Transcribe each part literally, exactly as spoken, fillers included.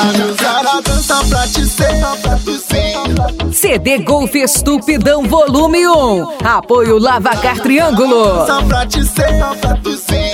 Sabe usar a dança pra te seduzir. C D Golf Estupidão Volume um. Apoio Lavacar Triângulo. Dança pra te seduzir.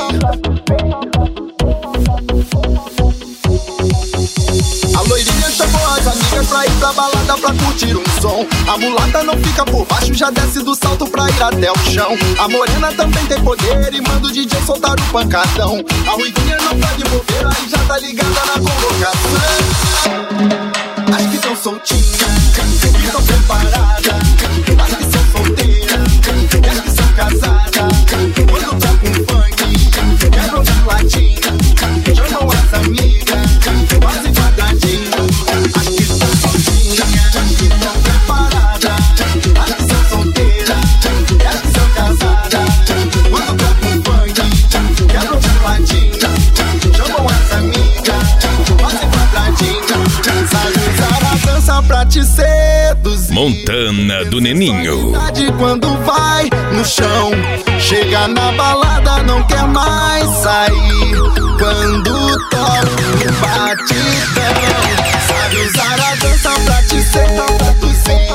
A loirinha chamou as amigas pra ir pra balada pra curtir um som. A mulata não fica por baixo, já desce do salto pra ir até o chão. A morena também tem poder e manda o D J soltar o pancadão. A ruivinha não pode mover, aí já tá ligada na convocação. As que tão soltinhas, que tão preparadas, as que são solteiras, e as que são casadas. Quando tá com funk, quebram de latinha, chamam as amigas, quase quadradinho. As que tão soltinhas, que tão preparadas, as que são solteiras, e as que são casadas. Quando tá com funk, quebram de latinha, chamam as amigas, quase quadradinho. Sabe usar a dança pra te seduzir. Montana do Neninho. Quando vai no chão, chega na balada, não quer mais sair. Quando toca o batidão, sabe usar a dança pra te seduzir.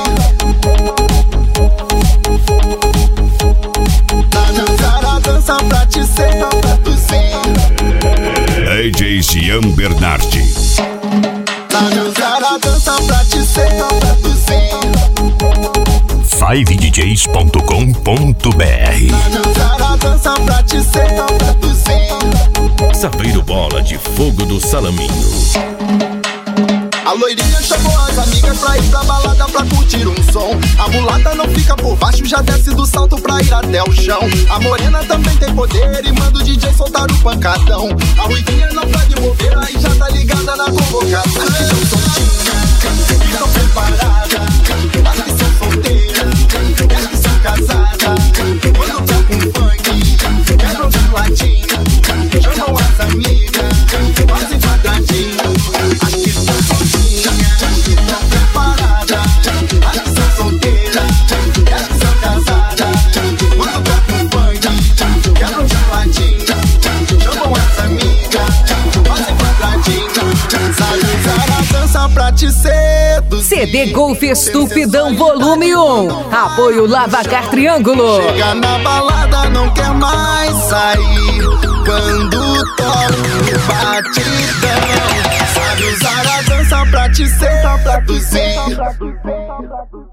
Sabe usar a dança pra te seduzir. D J Jean Bernardi. Sabe usar a dança pra te seduzir. five d js ponto com ponto b r. Sabe usar a dança pra te seduzir. Saveiro Bola de Fogo do Salaminho. A loirinha chamou as amigas pra ir pra balada pra curtir um som. A mulata não fica por baixo, já desce do salto pra ir até o chão. A morena também tem poder e manda o D J soltar o pancadão. A ruivinha não pode mover, aí já tá ligada na convocação. As que são soltinhas, que são preparadas, as que são solteiras, e as que são casadas. Quando tá com funk, quebram de latinha, chamam as amigas, quase quadradinho. As que são soltinhas, que tão preparadas, as que são solteiras, e as que são casadas. Quando tá com funk, quebram de latinha, chamam as amigas, quase quadradinho. Sabe usar a dança pra te seduzir. C D Golf Estupidão Volume um. Apoio Lavacar Triângulo. Chega na balada, não quer mais sair. Quando toca o batidão, sabe usar a dança pra te seduzir.